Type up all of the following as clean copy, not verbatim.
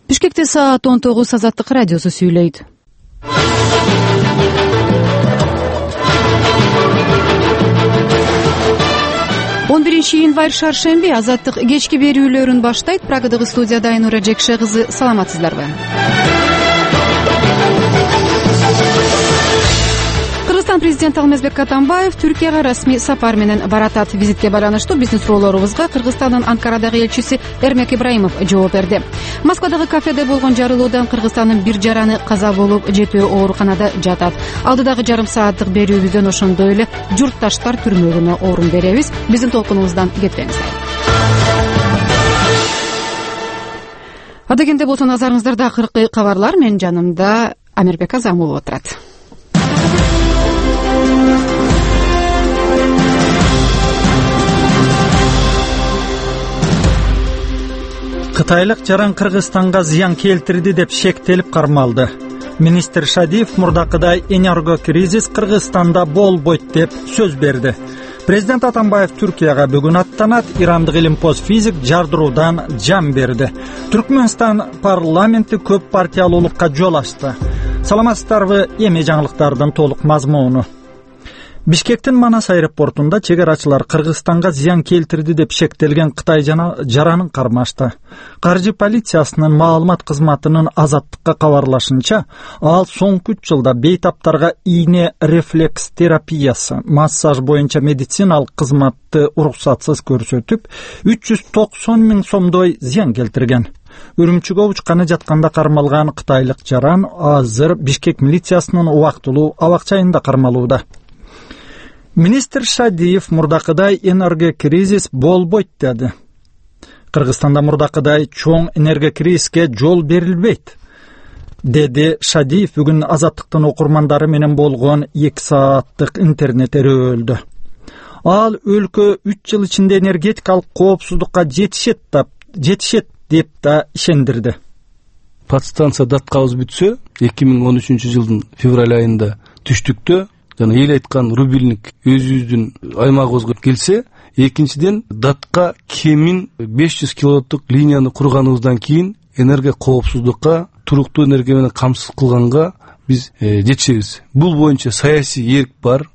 Бишкекте саат 19 Азаттык радиосу сүйлөйт. 11 январь шаршемби Азаттык кечки берүүлөрүн баштайт. Прагадагы студияда Айнура Жекше кызы. Саламатсыздарбы? Кыргызстан президенти Алмазбек Атамбаев Түркияга расмий сапар менен баратат. Визитке байланыштуу биздин суроолорубузга Кыргызстандын Анкарадагы элчиси Эрмек Ибраимов жооп берди. Москвадагы кафеде болгон жарылуудан Кыргызстандын бир жараны каза болуп, 7 ооруканада жатат. Алдыдагы жарым сааттык берүүбүздөн ошондой эле журтташтар түрмөгүнө орун беребиз. Биздин толкунубуздан кетпеңиздер. Адегенде болсо назарыңыздарда акыркы кабарлар. Менин жанымда Амирбек Азамов отурат. Кытайлык жаран Кыргызстанга зыян келтирди деп шектелип кармалды. Министр Шадиев мурдакыдай энергокризис Кыргызстанда болбойт деп сөз берди. Президент Атамбаев Түркияга бүгүн аттанат. Ирандык илимпоз физик жардыруудан жан берди. Түркмөнстан парламенти көп партиялуулукка жол ачты. Саламатсыздарбы? Эми жаңылыктардын толук мазмуну. Бишкектин Манас аэропортунда чегарачылар Кыргызстанга зыян келтирди деп шектелген Кытай жаранын кармашты. Каржы полициясынын маалымат кызматынын Азаттыкка кабарлашынча, ал соңку 3 жылда бейтаптарга ийне рефлекс терапиясы, массаж боюнча медициналык кызматты уруксатсыз көрсөтүп, 390 000 сомдой зыян келтирген. Үрүмчүгө учканы жатканда кармалган кытайлык жаран азыр Бишкек милициясынын убактылуу абакчайында кармалууда. Министр Шадиев мурдакыдай энергокризис болбойт деди. Кыргызстанда мурдакыдай чоң энергокризиске жол берилбейт, деди Шадиев бүгүн Азаттыктын окурмандары менен болгон 2 сааттык интернет өрөөлдө. Ал өлкө 3 жыл ичинде энергетикалык коопсуздукка жетишет деп да ишендирди. Подстанция датка бүтсө 2013 жылдын февраль айында түштүктө жана эл айткан рубильник өзүбүздүн аймагыбызга келсе, экинчиден датка кемин 500 киловаттык линияны курганыбыздан кийин энергия коопсуздукка, туруктуу энергия менен камсыз кылганга биз жетишебиз. Бул боюнча саясий эрк бар.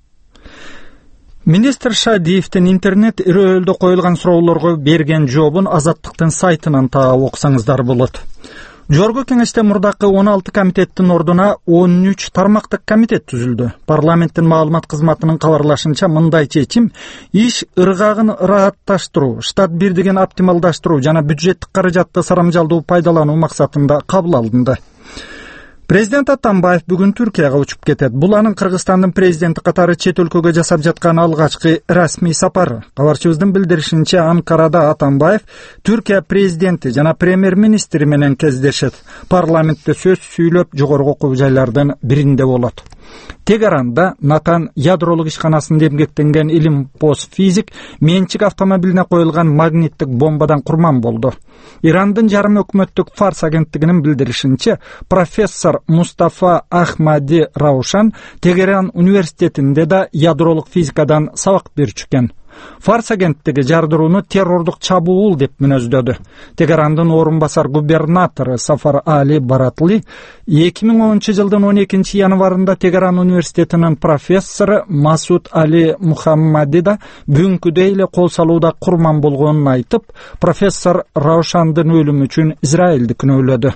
Министр Шадиевдин интернет өрөөлдө коюлган суроолорго берген жообун Азаттыктын сайтынан таап окусаңыздар болот. Жогорку кеңеште мурдакы 16 комитеттин ордуна 13 тармактык комитет түзүлдү. Парламенттин маалымат кызматынын кабарлашынча, мындай чечим иш ыргагын ыраатташтыруу, штат бирдигин оптималдаштыруу жана бюджеттик каражатты сарамжалдуу пайдалануу максатында кабыл алынды. Президент Атамбаев бүгүн Түркияга учуп кетет. Бул анын Кыргызстандын президенти катары чет өлкөгө жасап жаткан алгачкы расмий сапары. Кабарчыбыздын билдиришинче, Анкарада Атамбаев Түркия президенти жана премьер-министри менен кездешет. Парламентте сөз сүйлөп, жогорку окуу жайлардын биринде болот. Тегеранда Натан ядролук ишканасында эмгектенген илимпоз физик менчик автомобилине коюлган магниттик бомбадан курман болду. Ирандын жарым өкмөттүк Фарс агенттигинин билдиришинче, профессор Мустафа Ахмади Раушан Тегеран университетинде да ядролук физикадан сабак берчү экен. Фарс агенттиги жардырууну террордук чабуул деп мүнөздөдү. Тегерандын орун басар губернатору Сафар Али Баратли 2010 жылдын 12 январында Тегеран университетинин профессору Масуд Али Мухаммади да бүгүнкүдөй эле кол салууда курман болгонун айтып, профессор Раушандын өлүмү үчүн Израилди күнөөлөдү.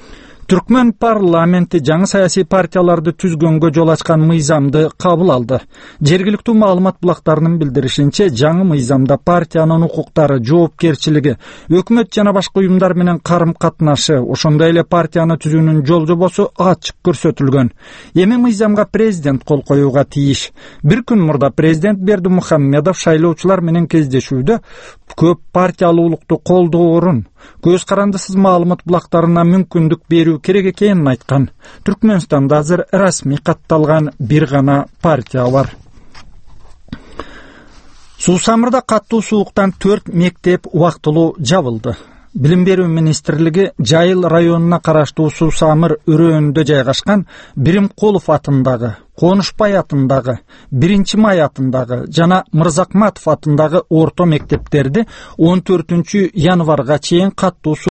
Түркмөн парламенти жаңы саясий партияларды түзгөнгө жол ачкан мыйзамды кабыл алды. Жергиликтүү маалымат булактарынын билдиришинче, жаңы мыйзамда партиянын укуктары, жоопкерчилиги, өкмөт жана башка уюмдар менен карым-катнашы, ошондой эле партияны түзүүнүн жол-жобосу ачык көрсөтүлгөн. Эми мыйзамга президент кол коюуга тийиш. Бир күн мурда президент Бердимухамедов шайлоочулар менен кездешүүдө көп партиялуулукту колдоорун, көз карандысыз маалымат булактарына мүмкүндүк берүү керек экенин айткан. Түркмөнстанда азыр расмий катталган бир гана партия бар. Суусамырда каттуу сууктан 4 мектеп убактылуу жабылды. Билим берүү министрлиги Жайыл районуна караштуу Суусамыр өрөөнүндө жайгашкан Биримкулов атындагы, Конушбай атындагы, 1-Май атындагы жана Мырзакматов атындагы орто мектептерди 14 январга чейин каттуу